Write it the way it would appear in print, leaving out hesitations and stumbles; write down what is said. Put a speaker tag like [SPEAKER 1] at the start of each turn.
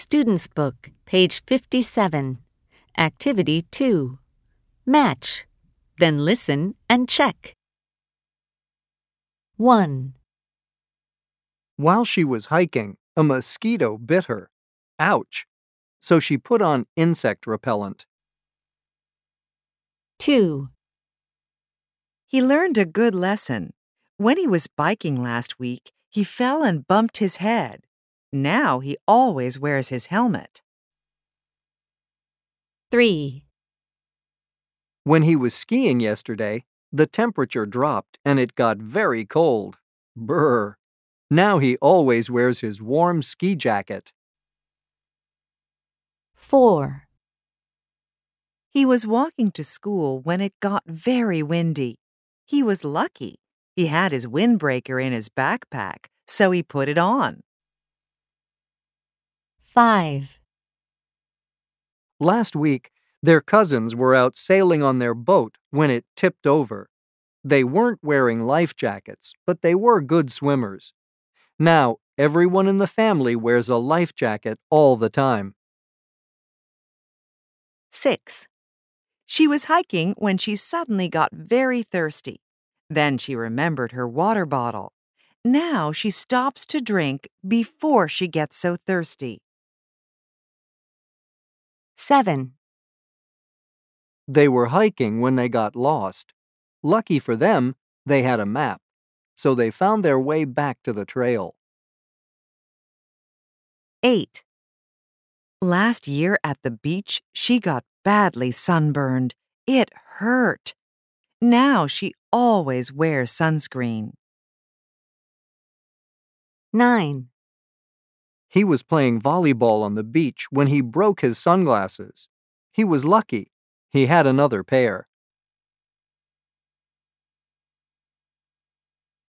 [SPEAKER 1] Student's Book, page 57. Activity 2. Match. Then listen and check. 1,
[SPEAKER 2] While she was hiking, a mosquito bit her. Ouch! So she put on insect repellent.
[SPEAKER 1] 2,
[SPEAKER 3] He learned a good lesson. When he was biking last week, he fell and bumped his head. Now he always wears his helmet.
[SPEAKER 1] 3,
[SPEAKER 2] When he was skiing yesterday, the temperature dropped and it got very cold. Brr! Now he always wears his warm ski jacket.
[SPEAKER 1] 4,
[SPEAKER 3] He was walking to school when it got very windy. He was lucky. He had his windbreaker in his backpack, so he put it on.
[SPEAKER 1] 5,
[SPEAKER 2] Last week, their cousins were out sailing on their boat when it tipped over. They weren't wearing life jackets, but they were good swimmers. Now, everyone in the family wears a life jacket all the time.
[SPEAKER 1] 6,
[SPEAKER 3] She was hiking when she suddenly got very thirsty. Then she remembered her water bottle. Now she stops to drink before she gets so thirsty.
[SPEAKER 1] 7,
[SPEAKER 2] They were hiking when they got lost. Lucky for them, they had a map, so they found their way back to the trail.
[SPEAKER 1] 8,
[SPEAKER 3] Last year at the beach, she got badly sunburned. It hurt. Now she always wears sunscreen.
[SPEAKER 1] 9,
[SPEAKER 2] He was playing volleyball on the beach when he broke his sunglasses. He was lucky. He had another pair.